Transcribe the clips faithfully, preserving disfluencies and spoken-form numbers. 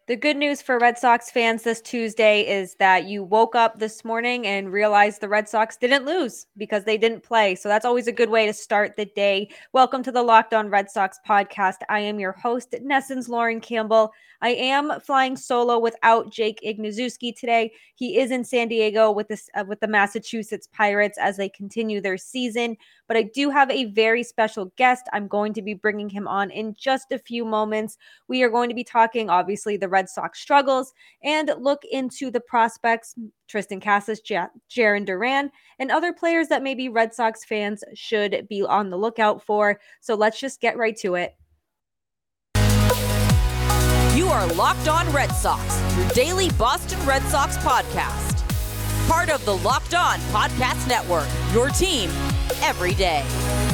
The good news for Red Sox fans this Tuesday is that you woke up this morning and realized the Red Sox didn't lose because they didn't play. So that's always a good way to start the day. Welcome to the Locked On Red Sox podcast. I am your host, Nessens Lauren Campbell. I am flying solo without Jake Ignazuski today. He is in San Diego with the, uh, with the Massachusetts Pirates as they continue their season. But I do have a very special guest. I'm going to be bringing him on in just a few moments. We are going to be talking, obviously, the Red Sox struggles and look into the prospects, Triston Casas, J- Jarren Duran, and other players that maybe Red Sox fans should be on the lookout for. So let's just get right to it. You are Locked On Red Sox, your daily Boston Red Sox podcast. Part of the Locked On Podcast Network, your team every day.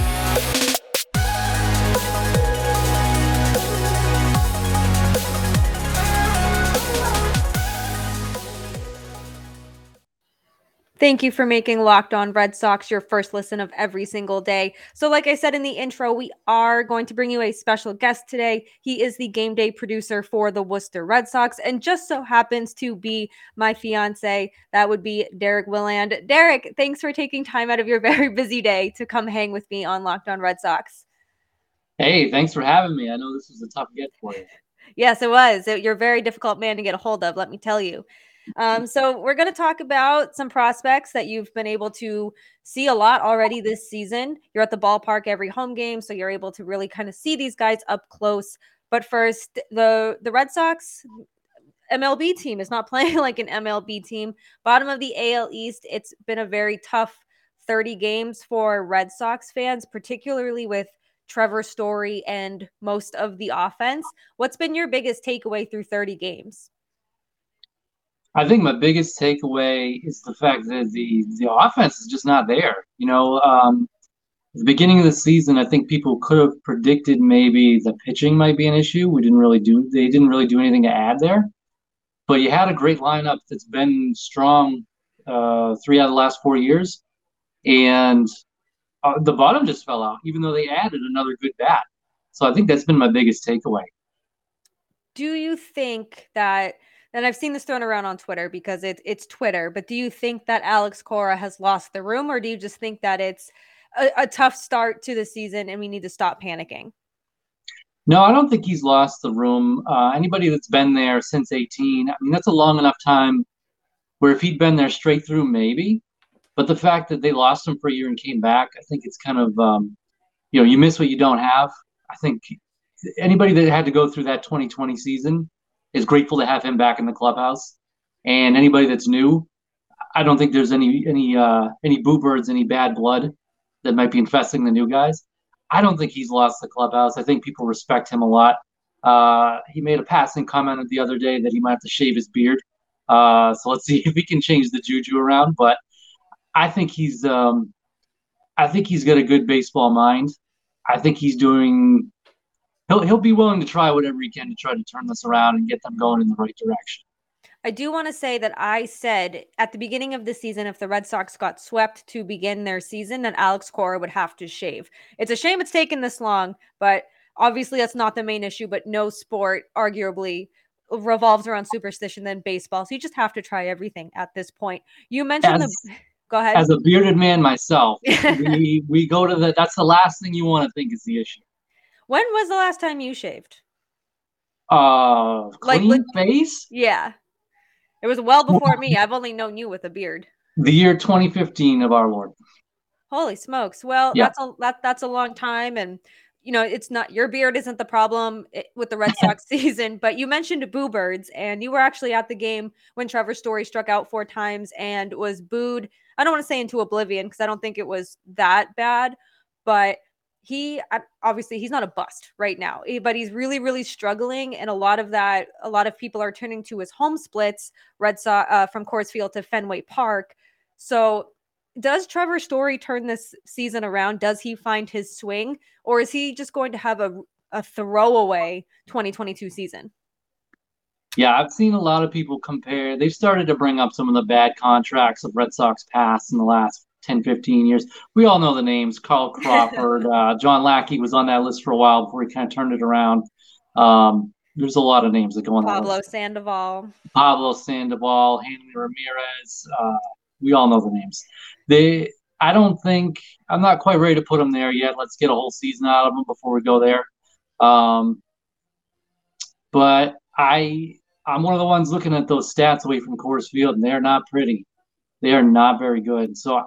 Thank you for making Locked On Red Sox your first listen of every single day. So like I said in the intro, we are going to bring you a special guest today. He is the game day producer for the Worcester Red Sox and just so happens to be my fiance. That would be Derek Willand. Derek, thanks for taking time out of your very busy day to come hang with me on Locked On Red Sox. Hey, thanks for having me. I know this was a tough get for you. Yes, it was. You're a very difficult man to get a hold of, let me tell you. Um, so we're going to talk about some prospects that you've been able to see a lot already this season. You're at the ballpark every home game, so you're able to really kind of see these guys up close. But first, the the Red Sox M L B team is not playing like an M L B team. Bottom of the A L East, it's been a very tough thirty games for Red Sox fans, particularly with Trevor Story and most of the offense. What's been your biggest takeaway through thirty games? I think my biggest takeaway is the fact that the the offense is just not there. You know, um, at the beginning of the season, I think people could have predicted maybe the pitching might be an issue. We didn't really do they didn't really do anything to add there. But you had a great lineup that's been strong uh, three out of the last four years, and uh, the bottom just fell out, even though they added another good bat. So I think that's been my biggest takeaway. Do you think that? And I've seen this thrown around on Twitter because it, it's Twitter, but do you think that Alex Cora has lost the room, or do you just think that it's a, a tough start to the season and we need to stop panicking? No, I don't think he's lost the room. Uh, anybody that's been there since eighteen, I mean, that's a long enough time where if he'd been there straight through, maybe. But the fact that they lost him for a year and came back, I think it's kind of, um, you know, you miss what you don't have. I think anybody that had to go through that twenty twenty season is grateful to have him back in the clubhouse. And anybody that's new, I don't think there's any any uh, any boo birds, any bad blood that might be infesting the new guys. I don't think he's lost the clubhouse. I think people respect him a lot. Uh, he made a passing comment the other day that he might have to shave his beard. Uh, so let's see if we can change the juju around. But I think he's um, I think he's got a good baseball mind. I think he's doing. He'll he'll be willing to try whatever he can to try to turn this around and get them going in the right direction. I do want to say that I said at the beginning of the season, if the Red Sox got swept to begin their season, that Alex Cora would have to shave. It's a shame it's taken this long, but obviously that's not the main issue. But no sport, arguably, revolves around superstition than baseball. So you just have to try everything at this point. You mentioned as, the... Go ahead. As a bearded man myself, we, we go to the... That's the last thing you want to think is the issue. When was the last time you shaved? Uh, clean like, face? Yeah. It was well before me. I've only known you with a beard. The year twenty fifteen of our Lord. Holy smokes. Well, yeah. that's a that, that's a long time. And, you know, it's not, your beard isn't the problem with the Red Sox season, but you mentioned boo birds, and you were actually at the game when Trevor Story struck out four times and was booed. I don't want to say into oblivion because I don't think it was that bad, but he obviously he's not a bust right now, but he's really, really struggling. And a lot of that, a lot of people are turning to his home splits, Red Sox uh, from Coors Field to Fenway Park. So does Trevor Story turn this season around? Does he find his swing, or is he just going to have a, a throwaway twenty twenty-two season? Yeah, I've seen a lot of people compare. They've started to bring up some of the bad contracts of Red Sox past in the last ten, fifteen years. We all know the names. Carl Crawford, uh, John Lackey was on that list for a while before he kind of turned it around. Um, there's a lot of names that go on that Pablo list. Sandoval. Pablo Sandoval, Hanley Ramirez. Uh, we all know the names. They, I don't think, I'm not quite ready to put them there yet. Let's get a whole season out of them before we go there. Um, but I, I'm one of the ones looking at those stats away from Coors Field, and they're not pretty. They are not very good. So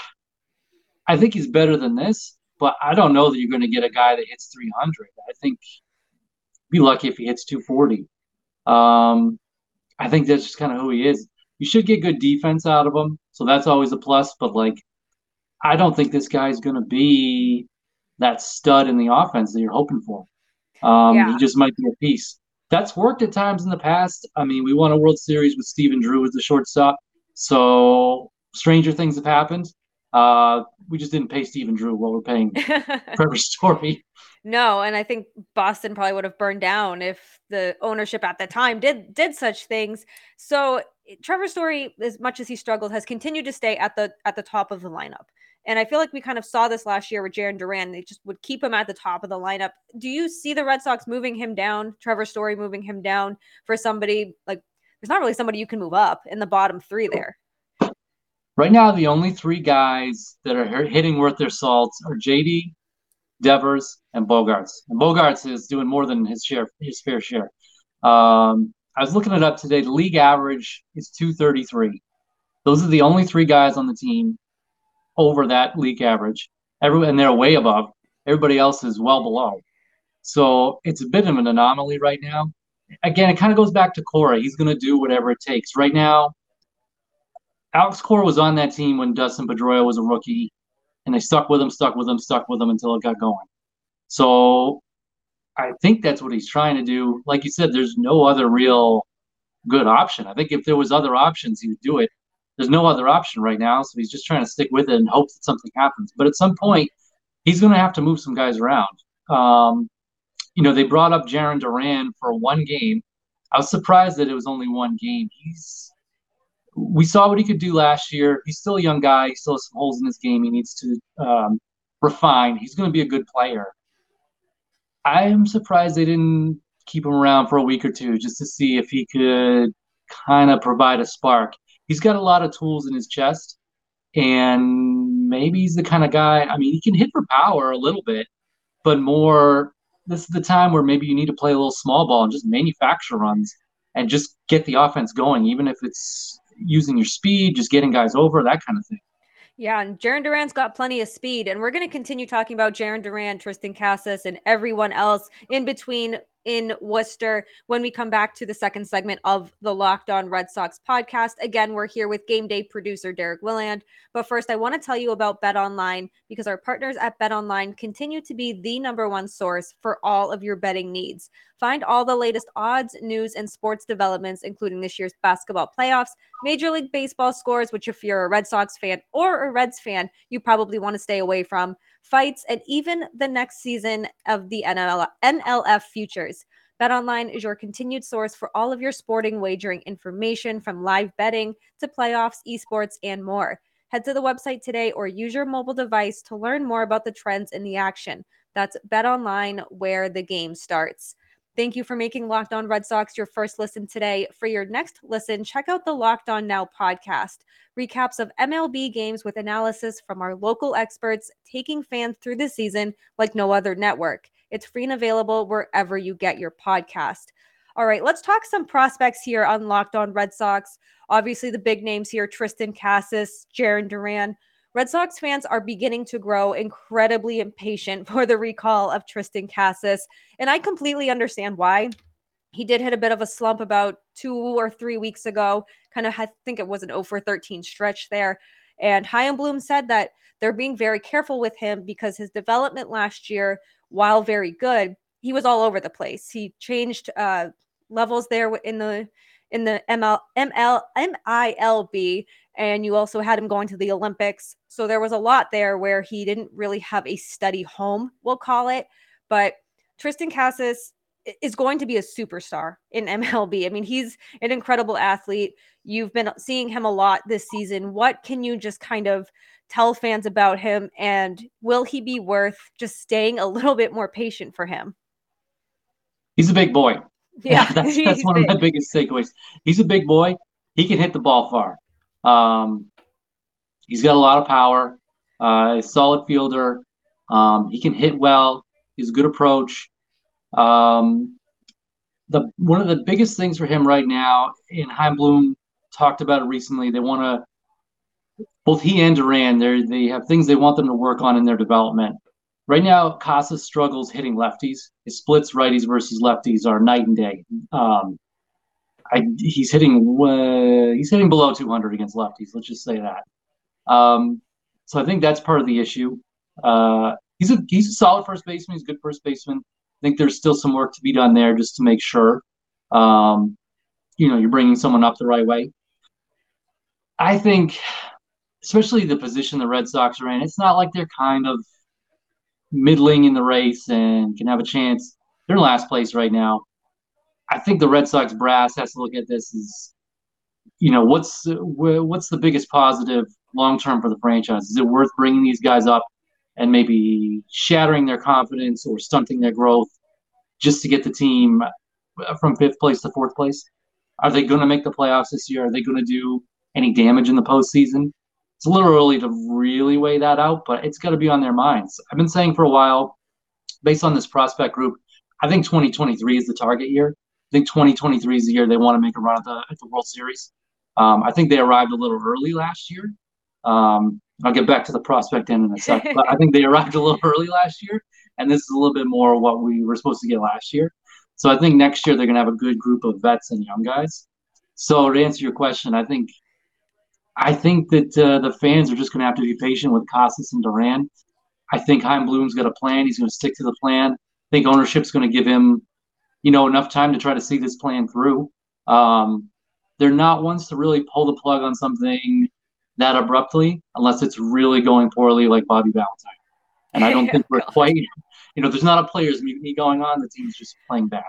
I think he's better than this, but I don't know that you're going to get a guy that hits three hundred. I think be lucky if he hits two forty. Um, I think that's just kind of who he is. You should get good defense out of him, so that's always a plus. But like, I don't think this guy's going to be that stud in the offense that you're hoping for. Um, Yeah. He just might be a piece. That's worked at times in the past. I mean, we won a World Series with Stephen Drew as the shortstop, so stranger things have happened. Uh, we just didn't pay Stephen Drew what we're paying Trevor Story. No, and I think Boston probably would have burned down if the ownership at the time did did such things. So Trevor Story, as much as he struggled, has continued to stay at the at the top of the lineup. And I feel like we kind of saw this last year with Jarren Duran. They just would keep him at the top of the lineup. Do you see the Red Sox moving him down, Trevor Story moving him down for somebody like there's not really somebody you can move up in the bottom three there? Right now, the only three guys that are hitting worth their salt are J D, Devers, and Bogaerts. And Bogaerts is doing more than his share, his fair share. Um, I was looking it up today. The league average is two thirty-three. Those are the only three guys on the team over that league average. Every, and they're way above. Everybody else is well below. So it's a bit of an anomaly right now. Again, it kind of goes back to Cora. He's going to do whatever it takes. Right now, Alex Cora was on that team when Dustin Pedroia was a rookie, and they stuck with him, stuck with him, stuck with him until it got going. So I think that's what he's trying to do. Like you said, there's no other real good option. I think if there was other options, he would do it. There's no other option right now, so he's just trying to stick with it and hope that something happens. But at some point, he's going to have to move some guys around. Um, you know, they brought up Jarren Duran for one game. I was surprised that it was only one game. He's we saw what he could do last year. He's still a young guy. He still has some holes in his game he needs to um, refine. He's going to be a good player. I am surprised they didn't keep him around for a week or two just to see if he could kind of provide a spark. He's got a lot of tools in his chest, and maybe he's the kind of guy, I mean, he can hit for power a little bit, but more, this is the time where maybe you need to play a little small ball and just manufacture runs and just get the offense going, even if it's using your speed, just getting guys over, that kind of thing. Yeah, and Jarren Duran's got plenty of speed, and we're going to continue talking about Jarren Duran, Triston Casas, and everyone else in between in Worcester when we come back to the second segment of the Locked On Red Sox podcast. Again, we're here with game day producer Derek Willand. But first, I want to tell you about BetOnline because our partners at BetOnline continue to be the number one source for all of your betting needs. Find all the latest odds, news, and sports developments, including this year's basketball playoffs, Major League Baseball scores, which if you're a Red Sox fan or a Reds fan, you probably want to stay away from, fights, and even the next season of the N L F futures. BetOnline is your continued source for all of your sporting wagering information, from live betting to playoffs, esports, and more. Head to the website today or use your mobile device to learn more about the trends in the action. That's BetOnline, where the game starts. Thank you for making Locked On Red Sox your first listen today. For your next listen, check out the Locked On Now podcast. Recaps of M L B games with analysis from our local experts taking fans through the season like no other network. It's free and available wherever you get your podcast. All right, let's talk some prospects here on Locked On Red Sox. Obviously, the big names here, Triston Casas, Jarren Duran. Red Sox fans are beginning to grow incredibly impatient for the recall of Triston Casas, and I completely understand why. He did hit a bit of a slump about two or three weeks ago, kind of, I think it was an oh for thirteen stretch there, and Chaim Bloom said that they're being very careful with him because his development last year, while very good, he was all over the place. He changed uh, levels there in the in the M L, M L, M I L B, and you also had him going to the Olympics. So there was a lot there where he didn't really have a steady home, we'll call it. But Triston Casas is going to be a superstar in M L B. I mean, he's an incredible athlete. You've been seeing him a lot this season. What can you just kind of tell fans about him? And will he be worth just staying a little bit more patient for him? He's a big boy. Yeah, that's that's he's one of my big. biggest takeaways. He's a big boy. He can hit the ball far. Um, he's got a lot of power. Uh, he's a solid fielder. Um, he can hit well. He's a good approach. Um, the one of the biggest things for him right now, and Chaim Bloom talked about it recently. They want to both he and Duran. They they have things they want them to work on in their development. Right now, Casas struggles hitting lefties. His splits, righties versus lefties, are night and day. Um, I, he's hitting uh, he's hitting below two hundred against lefties. Let's just say that. Um, so I think that's part of the issue. Uh, he's a he's a solid first baseman. He's a good first baseman. I think there's still some work to be done there just to make sure, um, you know, you're bringing someone up the right way. I think, especially the position the Red Sox are in, it's not like they're kind of middling in the race and can have a chance. They're in last place right now. I think the Red Sox brass has to look at this as, you know, what's what's the biggest positive long term for the franchise? Is it worth bringing these guys up and maybe shattering their confidence or stunting their growth just to get the team from fifth place to fourth place? Are they going to make the playoffs this year? Are they going to do any damage in the postseason? It's a little early to really weigh that out, but it's got to be on their minds. I've been saying for a while, based on this prospect group, I think twenty twenty-three is the target year. I think twenty twenty-three is the year they want to make a run at the at the World Series. Um, I think they arrived a little early last year. Um, I'll get back to the prospect end in a second, but I think they arrived a little early last year, and this is a little bit more what we were supposed to get last year. So I think next year they're going to have a good group of vets and young guys. So to answer your question, I think I think that uh, the fans are just going to have to be patient with Casas and Duran. I think Chaim Bloom's got a plan. He's going to stick to the plan. I think ownership's going to give him, you know, enough time to try to see this plan through. Um, they're not ones to really pull the plug on something that abruptly, unless it's really going poorly, like Bobby Valentine. And I don't think we're quite, you know, there's not a players mutiny going on. The team's just playing bad.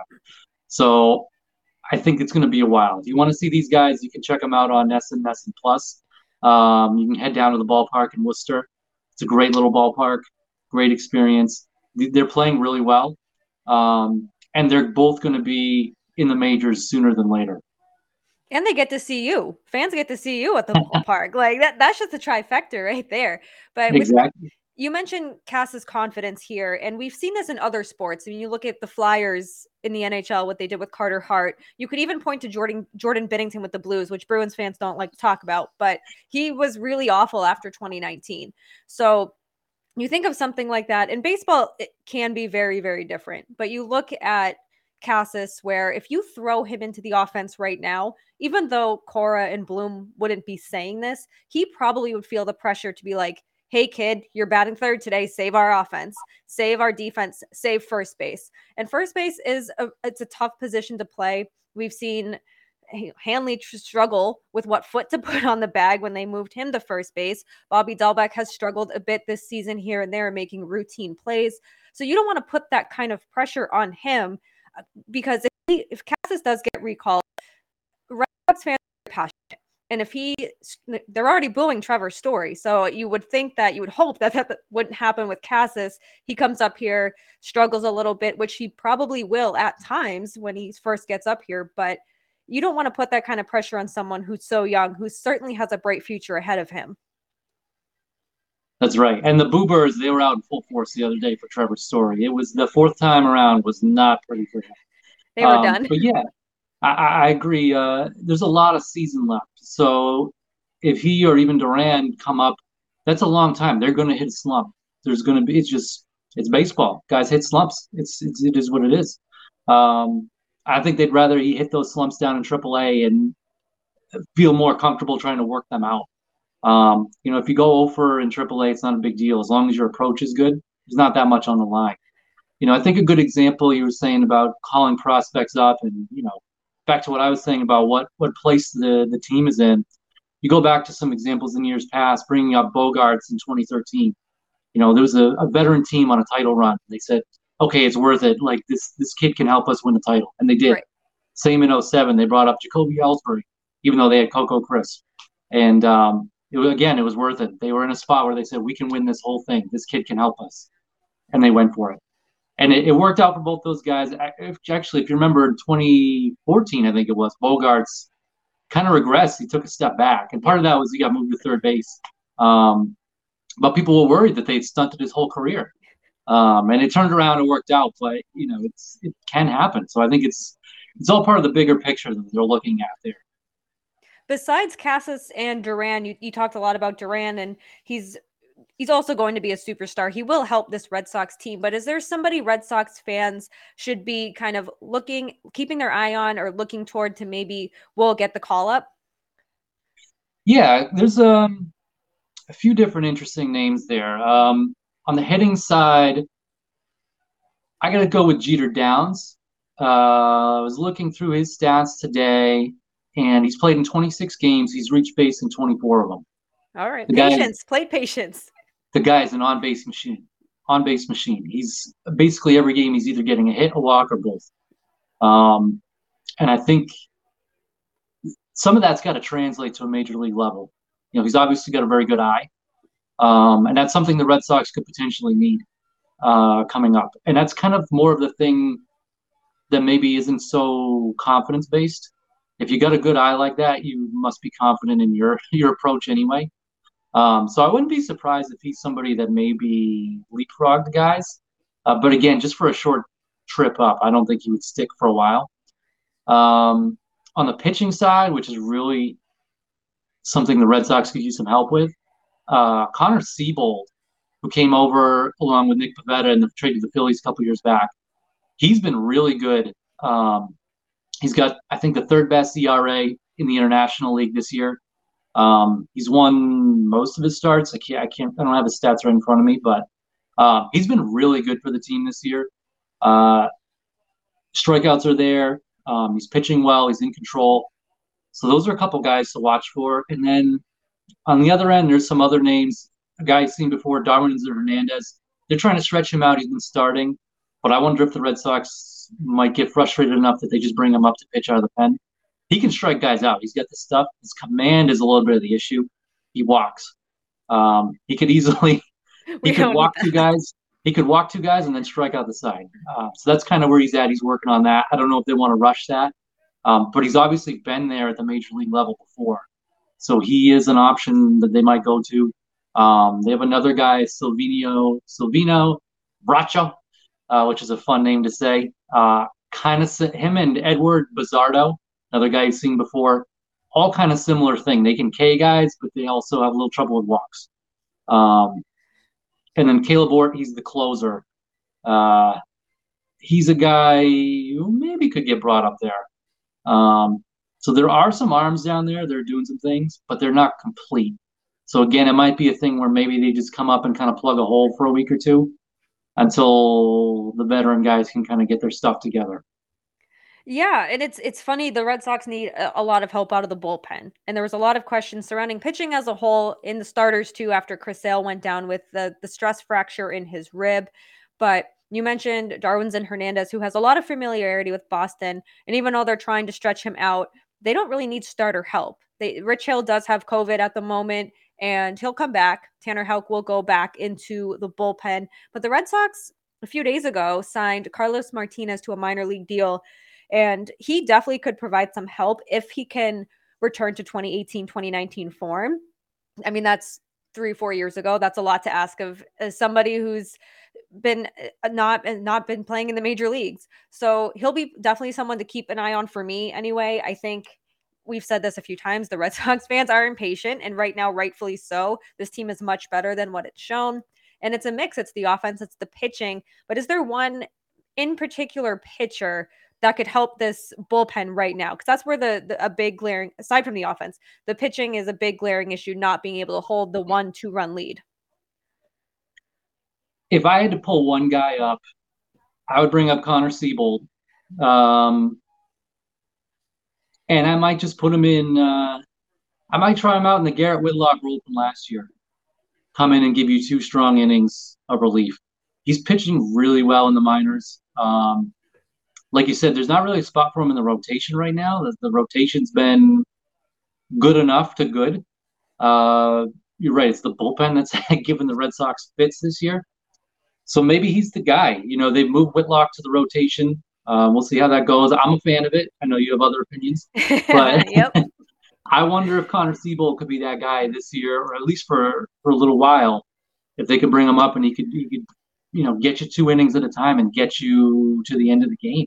So I think it's going to be a while. If you want to see these guys, you can check them out on Nesson, Nesson Plus. Um, you can head down to the ballpark in Worcester. It's a great little ballpark, great experience. They're playing really well. Um, and they're both going to be in the majors sooner than later. And they get to see you. Fans get to see you at the ballpark. Like that, that's just a trifecta right there. But exactly. With, you mentioned Casas' confidence here, and we've seen this in other sports. I mean, you look at the Flyers in the N H L, what they did with Carter Hart. You could even point to Jordan Jordan Binnington with the Blues, which Bruins fans don't like to talk about, but he was really awful after twenty nineteen. So you think of something like that. In baseball, it can be very, very different. But you look at Casas, where if you throw him into the offense right now, even though Cora and Bloom wouldn't be saying this, he probably would feel the pressure to be like, hey, kid, you're batting third today. Save our offense, save our defense, save first base. And first base is a, it's a tough position to play. We've seen Hanley struggle with what foot to put on the bag when they moved him to first base. Bobby Dalbec has struggled a bit this season here and there, making routine plays. So you don't want to put that kind of pressure on him, because if, he, if Casas does get recalled, Red Sox fans are passionate. And if he, they're already booing Trevor Story. So you would think that you would hope that that wouldn't happen with Casas. He comes up here, struggles a little bit, which he probably will at times when he first gets up here. But you don't want to put that kind of pressure on someone who's so young, who certainly has a bright future ahead of him. That's right. And the Boo Birds, they were out in full force the other day for Trevor Story. It was the fourth time around was not pretty for him. They were um, done. But yeah, I, I agree. Uh, there's a lot of season left. So if he or even Duran come up, that's a long time. They're going to hit a slump. There's going to be, it's just, it's baseball. Guys hit slumps. It's, it's it is what it is. Um, I think they'd rather he hit those slumps down in triple A and feel more comfortable trying to work them out. Um, you know, if you go over in triple A, it's not a big deal. As long as your approach is good, there's not that much on the line. You know, I think a good example you were saying about calling prospects up and, you know, back to what I was saying about what, what place the, the team is in. You go back to some examples in years past, bringing up Bogarts in twenty thirteen. You know, there was a, a veteran team on a title run. They said, okay, it's worth it. Like, this this kid can help us win the title. And they did. Right. Same in oh seven. They brought up Jacoby Ellsbury, even though they had Coco Crisp. And, um, it was, again, it was worth it. They were in a spot where they said, we can win this whole thing. This kid can help us. And they went for it. And it, it worked out for both those guys. Actually, if you remember in twenty fourteen, I think it was, Bogaerts kind of regressed. He took a step back. And part of that was he got moved to third base. Um, but people were worried that they'd stunted his whole career. Um, and it turned around and worked out. But, you know, it's it can happen. So I think it's it's all part of the bigger picture that they're looking at there. Besides Casas and Duran, you, you talked a lot about Duran, and he's he's also going to be a superstar. He will help this Red Sox team, but is there somebody Red Sox fans should be kind of looking, keeping their eye on or looking toward to maybe will get the call up? Yeah, there's um, a few different interesting names there. Um, on the hitting side, I got to go with Jeter Downs. Uh, I was looking through his stats today, and he's played in twenty-six games. He's reached base in twenty-four of them. All right. The patience, play patience. The guy's an on-base machine. On-base machine. He's basically every game he's either getting a hit, a walk, or both. Um, and I think some of that's got to translate to a major league level. You know, he's obviously got a very good eye, um, and that's something the Red Sox could potentially need uh, coming up. And that's kind of more of the thing that maybe isn't so confidence-based. If you got a good eye like that, you must be confident in your your approach anyway. Um, so I wouldn't be surprised if he's somebody that maybe leapfrog the guys. Uh, but again, just for a short trip up, I don't think he would stick for a while. Um, on the pitching side, which is really something the Red Sox could use some help with, uh, Connor Seabold, who came over along with Nick Pivetta in the trade to the Phillies a couple years back, he's been really good. Um, he's got, I think, the third best E R A in the International League this year. Um, he's won most of his starts. I can't, I can't, I don't have his stats right in front of me, but uh, he's been really good for the team this year. Uh, strikeouts are there. Um, he's pitching well. He's in control. So those are a couple guys to watch for. And then on the other end, there's some other names. A guy I've seen before, Darwinzon Hernandez. They're trying to stretch him out. He's been starting, but I wonder if the Red Sox might get frustrated enough that they just bring him up to pitch out of the pen. He can strike guys out. He's got the stuff. His command is a little bit of the issue. He walks. Um, he could easily he could walk two guys. He could walk two guys and then strike out the side. Uh, so that's kind of where he's at. He's working on that. I don't know if they want to rush that, um, but he's obviously been there at the major league level before. So he is an option that they might go to. Um, they have another guy, Silvino Silvino Bracho, uh, which is a fun name to say. Uh, kind of him and Edward Bazardo, another guy you've seen before, all kind of similar thing. They can K guys, but they also have a little trouble with walks. Um, and then Caleb Ort, he's the closer. Uh, he's a guy who maybe could get brought up there. Um, so there are some arms down there. They're doing some things, but they're not complete. So again, it might be a thing where maybe they just come up and kind of plug a hole for a week or two until the veteran guys can kind of get their stuff together. Yeah, and it's it's funny, the Red Sox need a, a lot of help out of the bullpen. And there was a lot of questions surrounding pitching as a whole in the starters too after Chris Sale went down with the, the stress fracture in his rib. But you mentioned Darwinzon Hernandez, who has a lot of familiarity with Boston. And even though they're trying to stretch him out, they don't really need starter help. They, Rich Hill does have COVID at the moment, and he'll come back. Tanner Houck will go back into the bullpen. But the Red Sox, a few days ago, signed Carlos Martinez to a minor league deal. And he definitely could provide some help if he can return to twenty eighteen, twenty nineteen form. I mean, that's three, four years ago. That's a lot to ask of as somebody who's been not not been playing in the major leagues. So he'll be definitely someone to keep an eye on for me anyway. I think we've said this a few times. The Red Sox fans are impatient, and right now, rightfully so. This team is much better than what it's shown. And it's a mix. It's the offense, it's the pitching. But is there one in particular pitcher that could help this bullpen right now? Because that's where the, the a big glaring, aside from the offense, the pitching is a big glaring issue, not being able to hold the one, two run lead. If I had to pull one guy up, I would bring up Connor Seabold. Um, and I might just put him in, uh, I might try him out in the Garrett Whitlock role from last year. Come in and give you two strong innings of relief. He's pitching really well in the minors. Um, Like you said, there's not really a spot for him in the rotation right now. The, the rotation's been good enough to good. Uh, you're right. It's the bullpen that's given the Red Sox fits this year. So maybe he's the guy. You know, they've moved Whitlock to the rotation. Uh, we'll see how that goes. I'm a fan of it. I know you have other opinions, but Yep. I wonder if Connor Siebold could be that guy this year, or at least for for a little while. If they could bring him up and he could he could, you know, get you two innings at a time and get you to the end of the game.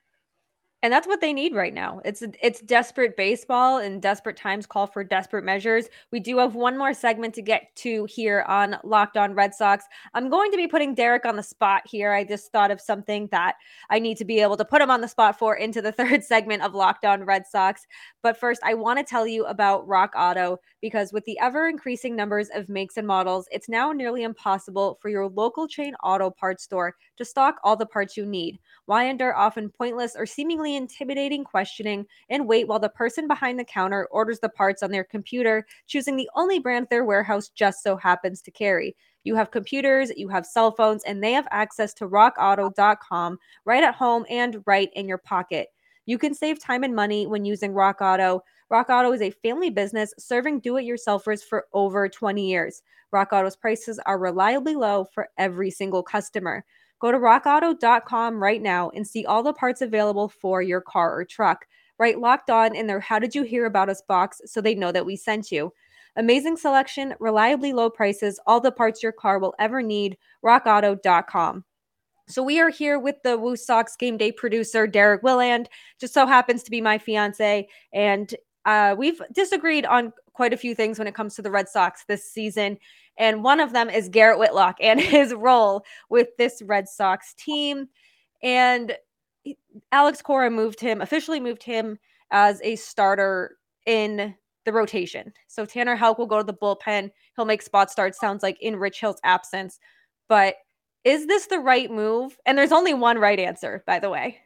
And that's what they need right now. It's it's desperate baseball, and desperate times call for desperate measures. We do have one more segment to get to here on Locked On Red Sox. I'm going to be putting Derek on the spot here. I just thought of something that I need to be able to put him on the spot for into the third segment of Locked On Red Sox. But first, I want to tell you about Rock Auto, because with the ever-increasing numbers of makes and models, it's now nearly impossible for your local chain auto parts store to stock all the parts you need. Why endure often pointless or seemingly intimidating questioning and wait while the person behind the counter orders the parts on their computer, choosing the only brand their warehouse just so happens to carry? You have computers, you have cell phones, and they have access to rock auto dot com right at home and right in your pocket. You can save time and money when using Rock Auto. Rock Auto is a family business serving do-it-yourselfers for over twenty years. Rock Auto's prices are reliably low for every single customer. Go to rock auto dot com right now and see all the parts available for your car or truck. Write Locked On in their How Did You Hear About Us box so they know that we sent you. Amazing selection, reliably low prices, all the parts your car will ever need. rock auto dot com. So we are here with the Woo Sox game day producer, Derek Willand. Just so happens to be my fiance. And uh, we've disagreed on quite a few things when it comes to the Red Sox this season. And one of them is Garrett Whitlock and his role with this Red Sox team. And Alex Cora moved him, officially moved him as a starter in the rotation. So Tanner Houck will go to the bullpen. He'll make spot starts, sounds like, in Rich Hill's absence. But is this the right move? And there's only one right answer, by the way.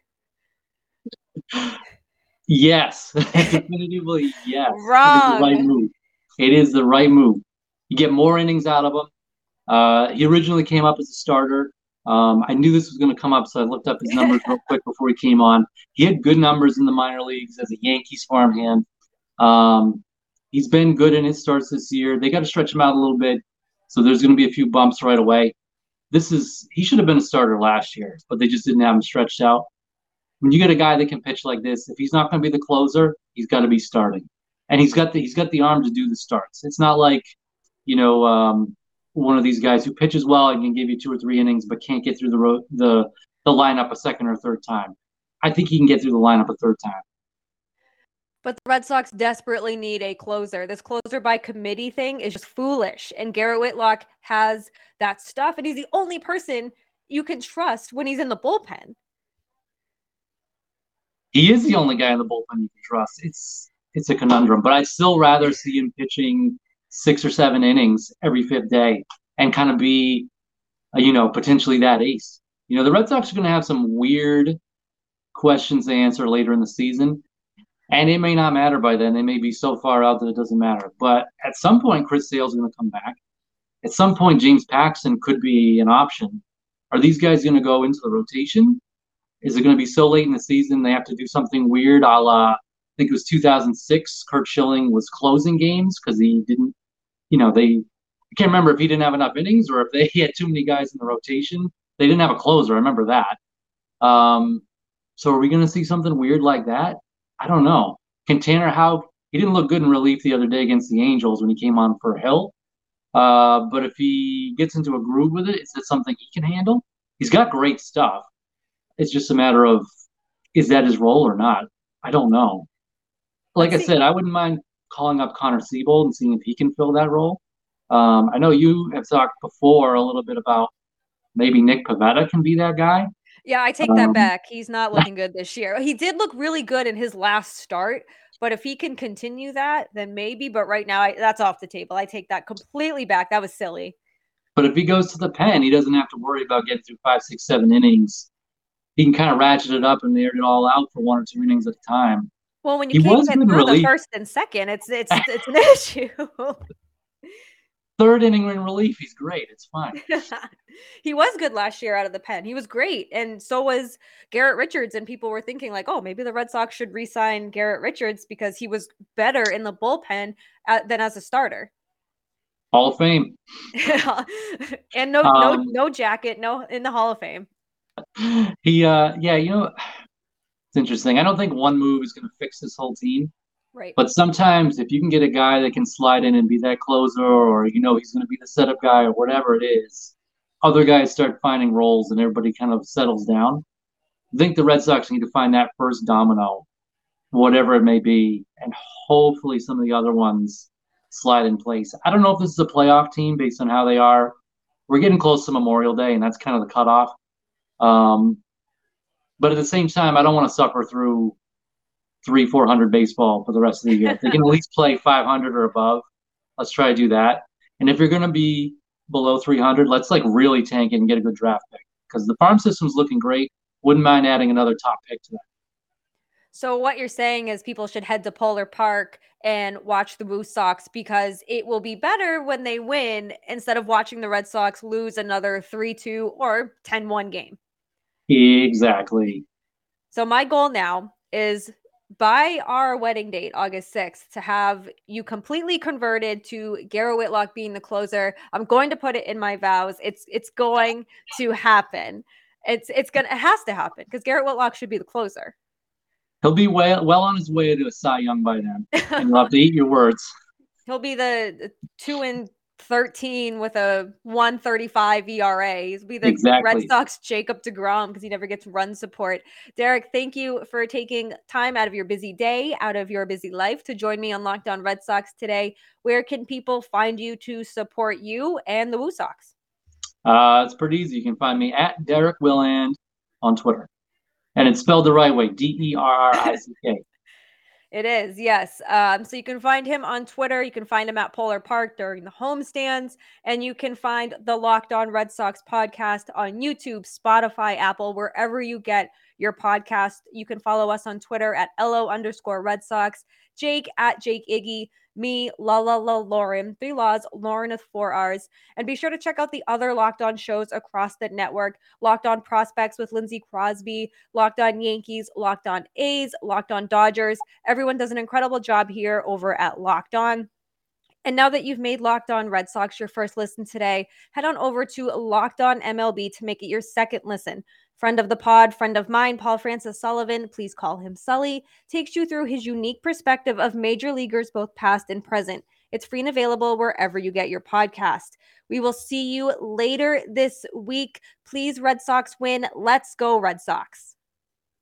Yes, definitively yes. Wrong. It is the right move. It is the right move. You get more innings out of him. Uh, he originally came up as a starter. Um, I knew this was going to come up, so I looked up his numbers real quick before he came on. He had good numbers in the minor leagues as a Yankees farmhand. Um, he's been good in his starts this year. They got to stretch him out a little bit, so there's going to be a few bumps right away. This is he should have been a starter last year, but they just didn't have him stretched out. When you get a guy that can pitch like this, if he's not going to be the closer, he's got to be starting, and he's got the he's got the arm to do the starts. It's not like, you know, um, one of these guys who pitches well and can give you two or three innings but can't get through the ro- the the lineup a second or third time. I think he can get through the lineup a third time. But the Red Sox desperately need a closer. This closer by committee thing is just foolish. And Garrett Whitlock has that stuff, and he's the only person you can trust when he's in the bullpen. He is the only guy in the bullpen you can trust. It's it's a conundrum, but I'd still rather see him pitching six or seven innings every fifth day and kind of be, uh, you know, potentially that ace. You know, the Red Sox are going to have some weird questions to answer later in the season. And it may not matter by then. They may be so far out that it doesn't matter. But at some point, Chris Sale's going to come back. At some point, James Paxton could be an option. Are these guys going to go into the rotation? Is it going to be so late in the season they have to do something weird, a la, I think it was two thousand six, Curt Schilling was closing games because he didn't, you know, they, I can't remember if he didn't have enough innings or if they had too many guys in the rotation. They didn't have a closer. I remember that. Um, so are we going to see something weird like that? I don't know. Can Tanner Houck, he didn't look good in relief the other day against the Angels when he came on for Hill. Uh, but if he gets into a groove with it, is it something he can handle? He's got great stuff. It's just a matter of, is that his role or not? I don't know. Like I said, I wouldn't mind calling up Connor Siebold and seeing if he can fill that role. Um, I know you have talked before a little bit about maybe Nick Pivetta can be that guy. Yeah, I take um, that back. He's not looking good this year. He did look really good in his last start, but if he can continue that, then maybe. But right now, I, that's off the table. I take that completely back. That was silly. But if he goes to the pen, he doesn't have to worry about getting through five, six, seven innings. He can kind of ratchet it up and air it all out for one or two innings at a time. Well, when you he can't get through relief. the first and second, it's it's it's an issue. Third inning in relief, he's great. It's fine. He was good last year out of the pen. He was great. And so was Garrett Richards. And people were thinking like, oh, maybe the Red Sox should re-sign Garrett Richards because he was better in the bullpen uh, than as a starter. Hall of Fame. And no, no, Um, no jacket, no in the Hall of Fame. he, uh, yeah, you know, it's interesting. I don't think one move is going to fix this whole team. Right. But sometimes if you can get a guy that can slide in and be that closer, or, you know, he's going to be the setup guy or whatever it is, other guys start finding roles and everybody kind of settles down. I think the Red Sox need to find that first domino, whatever it may be, and hopefully some of the other ones slide in place. I don't know if this is a playoff team based on how they are. We're getting close to Memorial Day, and that's kind of the cutoff. Um, but at the same time, I don't want to suffer through three, four hundred baseball for the rest of the year. If they can at least play five hundred or above, let's try to do that. And if you're going to be below three hundred, let's like really tank it and get a good draft pick because the farm system's looking great. Wouldn't mind adding another top pick to that. So what you're saying is people should head to Polar Park and watch the Woo Sox because it will be better when they win instead of watching the Red Sox lose another three two or ten one game. Exactly. So my goal now is by our wedding date, August sixth, to have you completely converted to Garrett Whitlock being the closer. I'm going to put it in my vows. It's it's going to happen. It's it's gonna it has to happen because Garrett Whitlock should be the closer. He'll be well well on his way to a Cy Young by then, and you'll have to eat your words. He'll be the, the two and thirteen with a one thirty-five E R A. He'll be the exactly. Red Sox Jacob deGrom because he never gets run support. Derek, thank you for taking time out of your busy day, out of your busy life to join me on Locked On Red Sox today. Where can people find you to support you and the Woo Sox? Uh, it's pretty easy. You can find me at Derek Willand on Twitter. And it's spelled the right way, D E R R I C K. It is, yes. Um, so you can find him on Twitter. You can find him at Polar Park during the homestands. And you can find the Locked On Red Sox podcast on YouTube, Spotify, Apple, wherever you get your podcast. You can follow us on Twitter at LO underscore Red Sox, Jake at Jake Iggy, me, La La La Lauren, three laws, Lauren with four R's. And be sure to check out the other Locked On shows across the network. Locked On Prospects with Lindsey Crosby, Locked On Yankees, Locked On A's, Locked On Dodgers. Everyone does an incredible job here over at Locked On. And now that you've made Locked On Red Sox your first listen today, head on over to Locked On M L B to make it your second listen. Friend of the pod, friend of mine, Paul Francis Sullivan, please call him Sully, takes you through his unique perspective of major leaguers, both past and present. It's free and available wherever you get your podcast. We will see you later this week. Please, Red Sox win. Let's go, Red Sox.